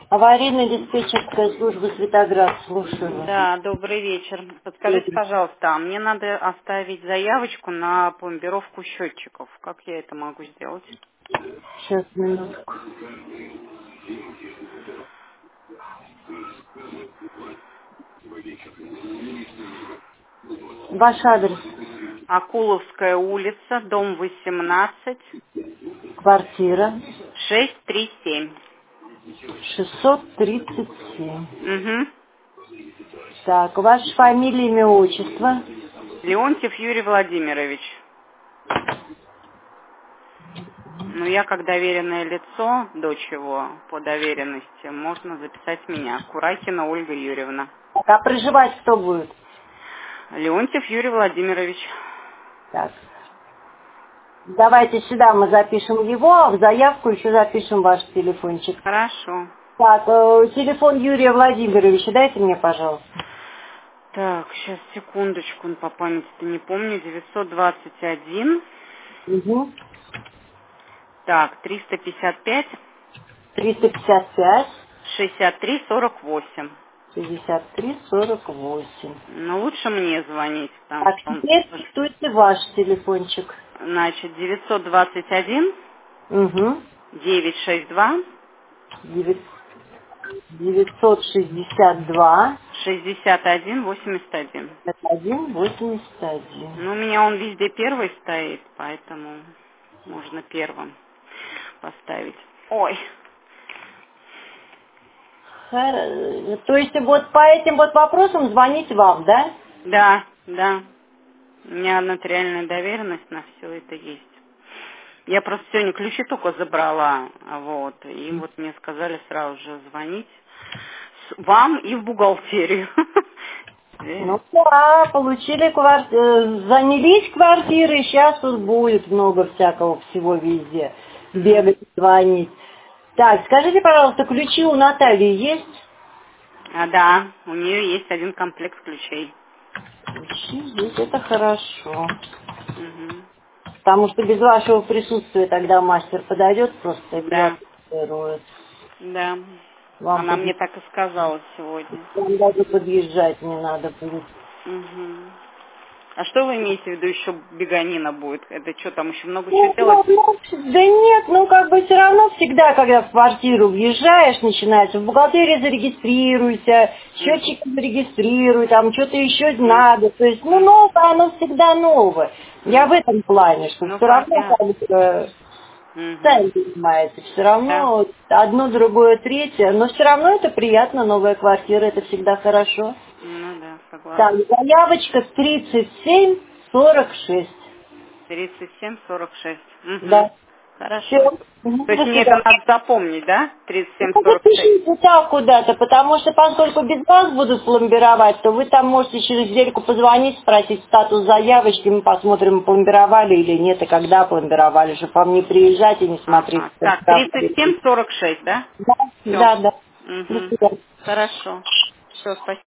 Аварийная диспетчерская служба Светоград, слушаю вас. Да, добрый вечер. Подскажите, пожалуйста, мне надо оставить заявочку на пломбировку счетчиков. Как я это могу сделать? Сейчас, минутку. Ваш адрес, Акуловская улица, дом 18, квартира 637. 637. Угу. Так, ваша фамилия, имя, отчество? Леонтьев Юрий Владимирович. Ну, я как доверенное лицо, дочь его по доверенности, можно записать меня. Куракина Ольга Юрьевна. Так, а проживать кто будет? Леонтьев Юрий Владимирович. Так, давайте сюда мы запишем его, а в заявку еще запишем ваш телефончик. Хорошо. Так, телефон Юрия Владимировича дайте мне, пожалуйста. Так, сейчас, секундочку, по памяти-то не помню. 921, Угу. так, 355, 355 63, 48. 63 48. Но лучше мне звонить, потому Так, что он... теперь диктуйте ваш телефончик. Значит, 921, Угу. 962, 962 61, 81. 181. Ну, у меня он везде первый стоит, поэтому можно первым поставить. Ой, То есть вот по этим вот вопросам звонить вам, да? да, да. У меня нотариальная доверенность на все это есть. Я просто сегодня ключи только забрала, вот, и вот мне сказали сразу же звонить вам и в бухгалтерию. Ну да, получили занялись квартиры, сейчас тут будет много всякого всего везде. Бегать, звонить. Так, скажите, пожалуйста, ключи у Натальи есть? А да, у нее есть один комплект ключей. Ключи есть, это хорошо. Мгм. Потому что без вашего присутствия тогда мастер подойдет, просто Да, эксплуатирует. да. Вам, Она мне так и сказала сегодня. вам даже подъезжать не надо будет. Мгм. А что вы имеете в виду, еще беганина будет? Это что, там еще много чего Ну, делать? да нет, ну как бы все равно всегда, когда в квартиру въезжаешь, начинается в бухгалтерии зарегистрируйся, М, счетчик зарегистрируй, там что-то еще м, надо. То есть, ну м, новое, оно всегда новое. Я в м. этом плане, что Ну, все равно понятно. как бы, Мгм. сами понимаете, все Да. равно одно, другое, третье, но все равно это приятно, новая квартира, это всегда хорошо. Ну да, Так, согласна. заявочка 3746. 37-46. Да. Угу. Хорошо. Все. До То есть мне это свидания. надо запомнить, да? Ну, 37-46. запишите так куда-то, потому что поскольку без вас будут пломбировать, то вы там можете через недельку позвонить, спросить статус заявочки, мы посмотрим, пломбировали или нет, и когда пломбировали, чтобы вам не приезжать и не смотреть. Ага. Так, 37-46, да? Да, Все. да, да. До Угу. свидания. Хорошо. Все, спасибо.